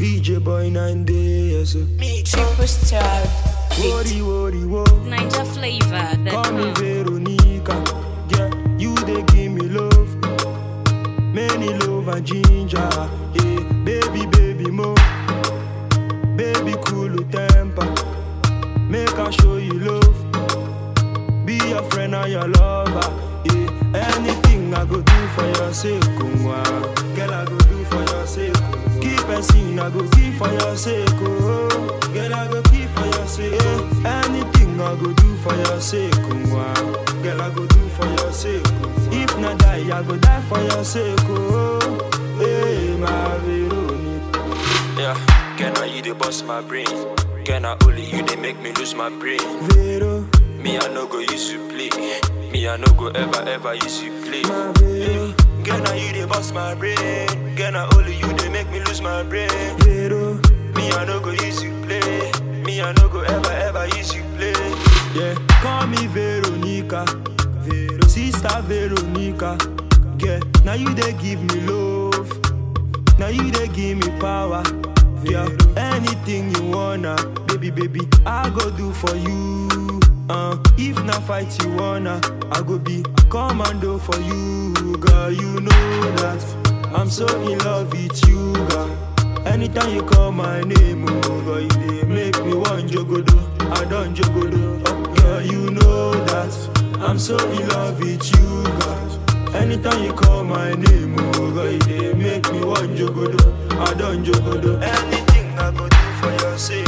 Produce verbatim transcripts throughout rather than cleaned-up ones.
V J boy nine days. Superstar. Worry, worry, wo. Ninja flavor. Call me That Veronica. Yeah, you they give me love. Many love and ginger. Yeah, baby, baby, mo. Baby, cool temper. Make I show you love. Be your friend and your lover. Yeah, anything I go do for your sake. Kumwa. Girl, I go do for your sake. Keep a scene, I go give for your sake. Oh, girl, I go keep for your sake. Yeah, anything I go do for your sake. Kumwa. Girl, I go do for your sake. If not die, I go die for your sake. Oh, hey, my Veronica. Yeah, can I you they bust my brain? Can I only you they make me lose my brain? Vero, Me I no go use you play. Me I no go ever ever use you play. my Vero, Can I you they bust my brain? Can I only you they make me lose my brain? Vero. Me I no go use you play. Me I no go ever ever use you play. Yeah, call me Veronica, Vero, sister Veronica. Yeah, now you they give me love, now you they give me power. Yeah, anything you wanna, baby, baby, I go do for you. Uh, if not fight you wanna, I go be commando for you, girl. You know that I'm so in love with you, girl. Anytime you call my name, oh girl, you dey make me want jogodo. I don't jogodo. Oh, girl, you know that I'm so in love with you, girl. Anytime you call my name, oh girl, you dey make me want jogodo. I don't jogodo. Anything I go do for your sake.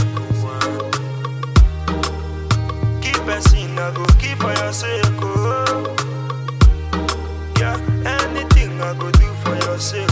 Keep a scene, I go keep for your sake. Oh. Yeah, anything I go do for your sake.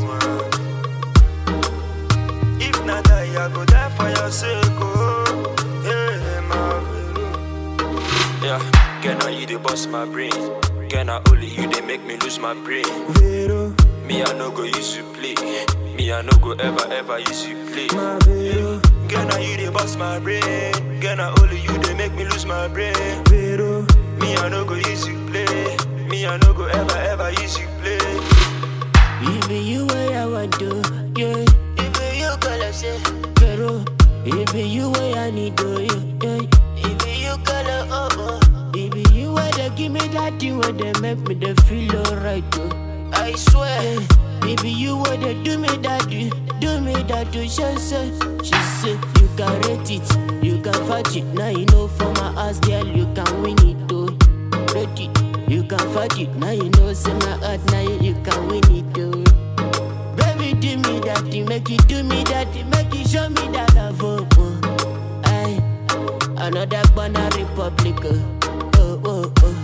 If not die, I go die for your sake. Oh. Yeah, my Vero. Yeah, can I you they bust my brain? Can I only you they make me lose my brain? Vero, Me I no go use you play. Me I no go ever ever use you play. my Vero, Can I you they bust my brain? Can I only you they make me lose my brain? Vero, Me I no go use you play. Me I no go ever ever use you play. It be you way I want to, yeah. If you call us, Pero, it be you way I need to, yeah. yeah. if you call us, oh oh, It be you way they give me that thing where they make me they feel alright, though. I swear. Yeah. It be you way they do me that, do, do me that, do. She say, she say, you can rate it, you can fight it. Now you know for my ass, girl, you can win it, though. Rate it, you can fight it. Now you know, say my heart, now you, you can win it, though. Baby, do me that thing, make you do me that thing, make you show me that love, oh, oh. Aye, another banana republic, oh, oh, oh.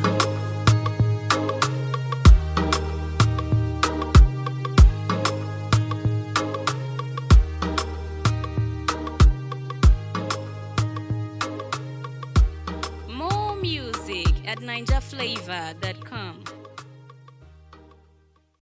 more music at ninja flavor dot com.